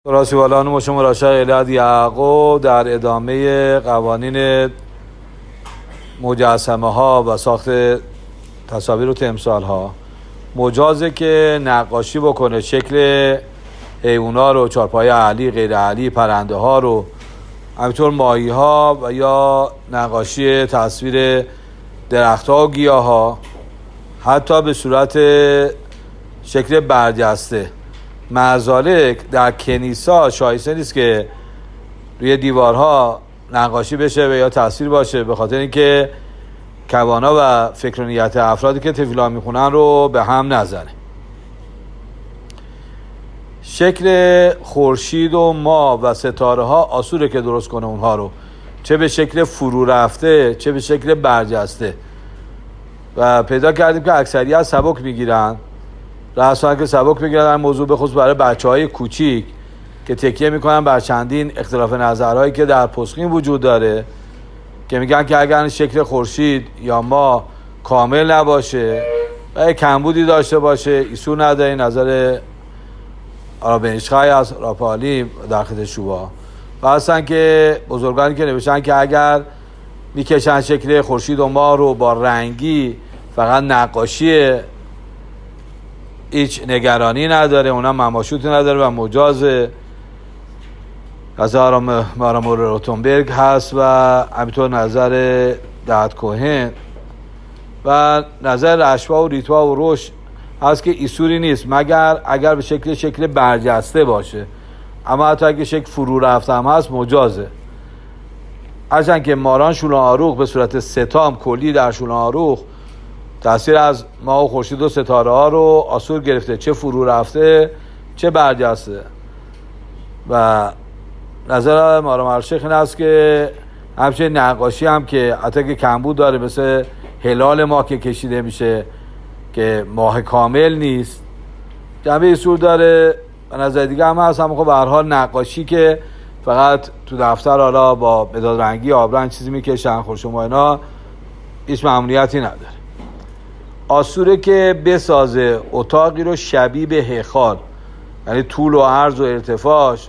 راسیوالان مشم راشق الهد یعقوب در ادامه قوانین مجسمه ها و ساخت تصاویر و تمثال ها مجازه که نقاشی بکنه شکل حیونا رو، چارپای علی، غیر علی، پرنده ها رو، همینطور ماهی ها و یا نقاشی تصویر درخت ها و گیاه ها، حتی به صورت شکل برجسته. معذالک در کنیسا شایسته نیست که روی دیوارها نقاشی بشه و یا تصویر باشه، به خاطر اینکه کوانا و فکر و نیت افرادی که تفیلا میخونن رو به هم نزنه. شکل خورشید و ماه و ستاره ها آسوره که درست کنه اونها رو، چه به شکل فرو رفته چه به شکل برجسته. و پیدا کردیم که اکثریت سبک میگیرن، رأسان که سبک میگیرن موضوع به خصوص برای بچه‌های کوچیک که تکیه میکنن بر چندین اختلاف نظرهایی که در پسخین وجود داره، که میگن که اگر شکل خورشید یا ماه کامل نباشه و کمبودی داشته باشه ایسور نداره. نظر آرابنیشخای از راپالی در خط شوبا و هستن که بزرگانی که نوشتن که اگر میکشن شکل خورشید و ماه رو با رنگی فقط نقاشی، هیچ نگرانی نداره، اونا مماشوتی نداره و مجازه. نظر مارامور روتنبرگ هست و همینطور نظر دهد کوهن و نظر رشوا و ریتوا و روش هست که ایسوری نیست مگر اگر به شکل برجسته باشه، اما حتی اگه شکل فرو رفته هم هست مجازه. هرچند که ماران شولان آروخ به صورت ستام کلی در شولان آروخ تصویر از ماه و خورشید و ستاره ها رو آسور گرفته، چه فرو رفته چه برجسته. و نظر مارام شیخ این است که همچنین نقاشی هم که حتی که کمبود داره، مثل هلال ماه که کشیده میشه که ماه کامل نیست، جنبه ایسور داره. و نظر دیگه هم هست، هم خب به هر حال نقاشی که فقط تو دفتر حالا با مداد رنگی آبرنگ چیزی میکشن خورشید و اینا هیچ ممنوعیتی نداره. آسوره که بسازه اتاقی رو شبیه به هیکل، یعنی طول و عرض و ارتفاعش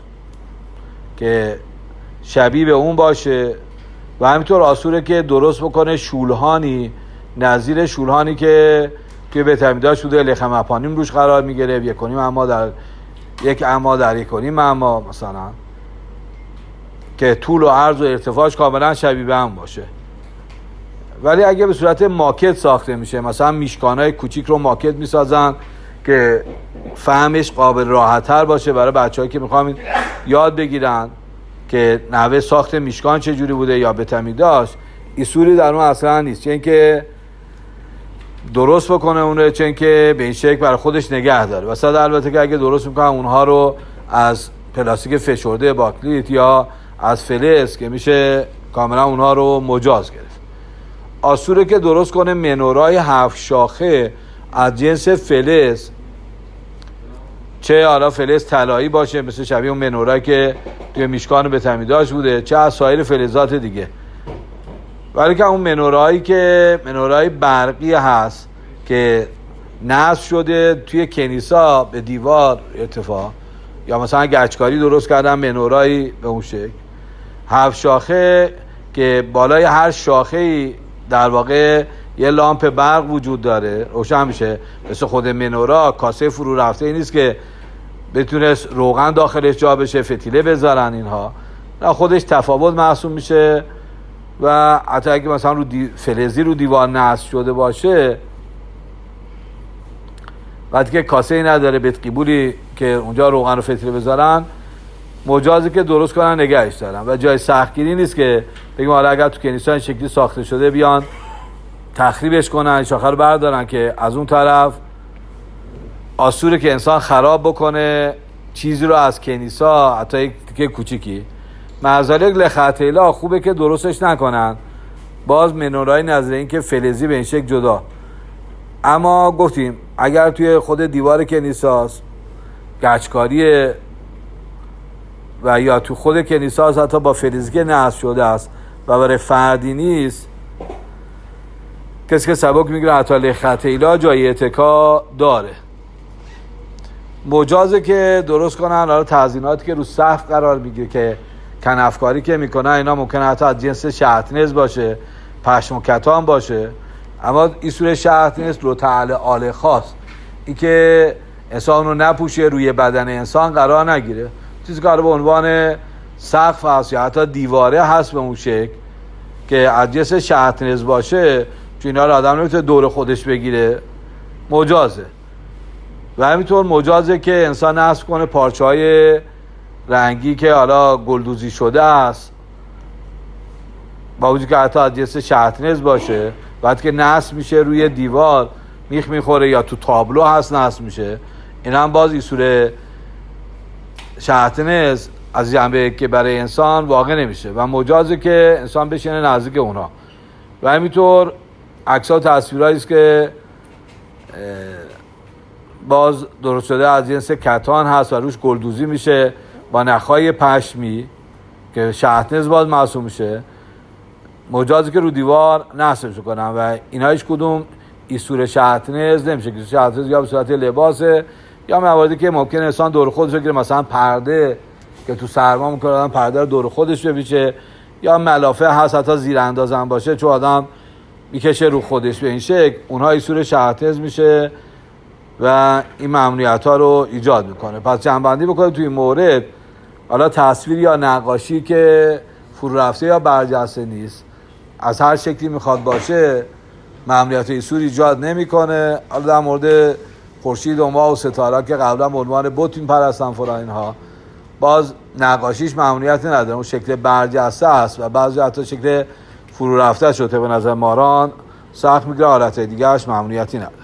که شبیه به اون باشه. و همینطور آسوره که درست بکنه شولهانی نظیر شولهانی که توی بیت حمیداش بوده، لخم اپانیم روش قرار میگیره، 1.5 اما در 1 اما در 1.5 اما مثلا، که طول و عرض و ارتفاعش کاملا شبیه به هم باشه. ولی اگه به صورت ماکت ساخته میشه، مثلا میشکانای کوچیک رو ماکت میسازن که فهمش قابل راحت‌تر باشه برای بچه‌هایی که میخوان یاد بگیرن که نحوه ساخت میشکان چجوری بوده یا به تمیداش، ایسوری در اون اصلا نیست، چه اینکه درست بکنه اونه، چه اینکه به این شکل برای خودش نگه داره. واسه البته که اگه درست میکنن اونها رو از پلاستیک فشرده باکلیت یا از فلز که میشه کاملا اونها رو مجاز گرفت. آسوره که درست کنه منورای 7 شاخه از جنس فلز، چه حالا فلز طلایی باشه مثل شبیه اون منورایی که توی میشکان به تمیداش بوده، چه از سایر فلزات دیگه. ولی که اون منورایی که منورای برقی هست که نصب شده توی کنیسا به دیوار ارتفاع، یا مثلا گچکاری درست کردن منورایی به اون شکل 7 شاخه که بالای هر شاخه‌ای در واقع یه لامپ برق وجود داره، روشن میشه. مثل خود منورا کاسه فرو رفته ای نیست که بتونه روغن داخلش جا بشه، فتیله بذارن اینها، نه، خودش تفاوت محسوب میشه. و حتی اگه مثلا رو فلزی رو دیوار نصب شده باشه، وقتی که کاسه ای نداره بتقیبولی که اونجا روغن رو فتیله بذارن، مجازی که درست کنن نگهش دارن. و جای سختگیری نیست که بگیم حالا اگر تو کنیسا این شکلی ساخته شده بیان تخریبش کنن، شاخه رو بردارن، که از اون طرف آسوره که انسان خراب بکنه چیزی رو از کنیسا، حتی یک تیکه کوچیکی. معذالک لخطیلا خوبه که درستش نکنن، باز منورای نظر این که فلزی به این شکل جدا. اما گفتیم اگر توی خود دیوار کنیساست گچکاری و یا تو خود کنیساست حتی با فلزی که نصب شده است و برای فردی نیست، کسی که سبک میگیره حتی لخطیلا جای اتکا داره. مجازه که درست کنن حالا تزییناتی که رو سقف قرار میگیره که کنفکاری که میکنن اینا ممکنه حتی از جنس شهرتنز باشه، پشم و کتان باشه، اما این صورت شهرتنز رو تعالی آله خاص این که انسان رو نپوشه، روی بدن انسان قرار نگیره، چیزی که به عنوان سقف هست یا حتی دیواره هست به اون شکل که از جنس شهرتنز باشه، چون اینا رو آدم نمیتونه دور خودش بگیره، مجازه. و همینطور مجازه که انسان نصب کنه پارچه‌های رنگی که حالا گلدوزی شده است، با وجود که حتی از جنس شهرتنز باشه، بعد که نصب میشه روی دیوار میخ میخوره یا تو تابلو هست نصب میشه، این هم باز این صورت شهرتنز از جنبه که برای انسان واقع نمیشه و مجازه که انسان بشینه نزدیک اونا. و همینطور عکس‌ها و تصویرهایی است که باز درست شده از جنس کتان هست و روش گلدوزی میشه با نخهای پشمی که شهرتنز باز محسوب میشه، مجازی که رو دیوار نصبش کنن و اینا هیچ کدوم این صورت شهرتنز نمیشه که شهرتنز یا به صورت لباسه یا مواردی که ممکن انسان دور خودش بگیره، مثلا پرده که تو سرما ممکن آدم پرده رو دور خودش بپیچه، یا ملافه هست حتی زیر انداز هم باشه چون آدم میکشه رو خودش به این شکل، اونها این صورت شهرتنز میشه و این ممنوعیت ها رو ایجاد میکنه. پس جمع‌بندی بکنیم توی این مورد، حالا تصویر یا نقاشی که فرو رفته یا برجسته نیست، از هر شکلی میخواد باشه، ممنوعیت ایسور ایجاد نمیکنه. حالا در مورد خورشید و ماه و ستاره که قبلا به عنوان بت میپرستن فلان اینها، باز نقاشیش ممنوعیتی نداره، اون شکل برجسته است و بعضی حتی شکل فرو رفته شده به نظر ماران سخت میگیره، حالت دیگهش ممنوعیتی نداره.